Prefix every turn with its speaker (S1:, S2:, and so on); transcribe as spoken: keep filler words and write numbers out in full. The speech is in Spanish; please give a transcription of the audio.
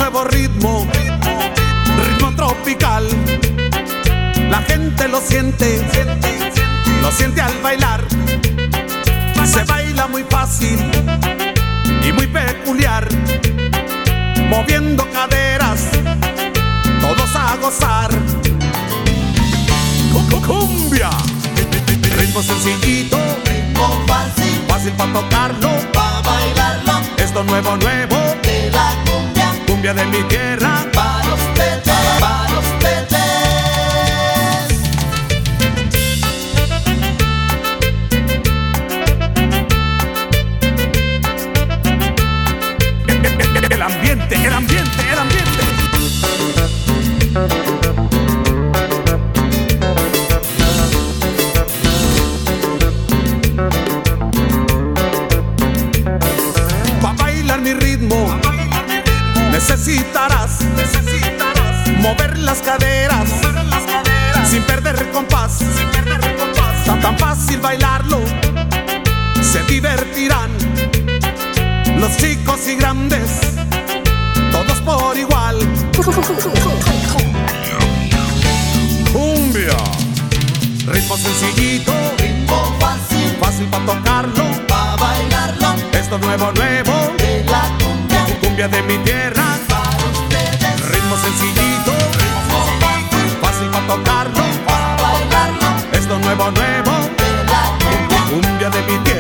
S1: nuevo ritmo, ritmo tropical. La gente lo siente, lo siente al bailar. Se baila muy fácil y muy peculiar, moviendo caderas, todos a gozar. Cumbia, ritmo sencillito,
S2: ritmo fácil,
S1: fácil para tocarlo,
S2: pa' bailarlo.
S1: Esto nuevo, nuevo,
S2: de la cumbia,
S1: cumbia de mi tierra,
S2: para ustedes, para ustedes.
S1: El ambiente, el ambiente, el ambiente. Pa' bailar mi ritmo, necesitarás, necesitarás mover las caderas, mover las caderas sin perder compás, sin perder compás. Tan, tan fácil bailarlo, se divertirán los chicos y grandes, todos por igual. Cumbia, ritmo sencillito,
S2: Ritmo fácil,
S1: fácil para tocarlo,
S2: pa' bailarlo.
S1: esto nuevo, nuevo,
S2: de la cumbia,
S1: cumbia de mi tierra.
S2: para ustedes.
S1: Ritmo sencillito,
S2: Ritmo fácil,
S1: fácil para tocarlo,
S2: pa' bailarlo.
S1: esto nuevo, nuevo,
S2: de la cumbia,
S1: cumbia de mi tierra.